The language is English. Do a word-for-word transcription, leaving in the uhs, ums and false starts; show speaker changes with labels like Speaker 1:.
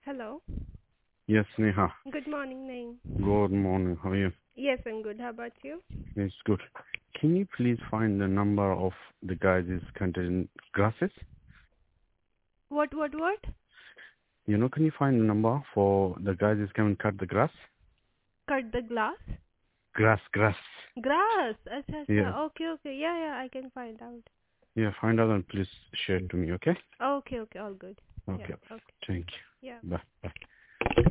Speaker 1: Hello.
Speaker 2: Yes, Neha.
Speaker 1: Good morning, Naeem.
Speaker 2: Good morning. How are you?
Speaker 1: Yes, I'm good. How about you?
Speaker 2: It's good. Can you please find the number of the guys is cutting grasses?
Speaker 1: What, what, what?
Speaker 2: You know, can you find the number for the guys is coming cut the grass?
Speaker 1: Cut the glass?
Speaker 2: Grass, grass.
Speaker 1: Grass. Acha,
Speaker 2: Yeah.
Speaker 1: acha. Okay, okay. Yeah, yeah, I can find out.
Speaker 2: Yeah, find out and please share it to me, okay?
Speaker 1: Okay, okay. All good. Yeah,
Speaker 2: Okay.
Speaker 1: okay.
Speaker 2: Thank
Speaker 1: Yeah.
Speaker 2: you. Bye. Bye.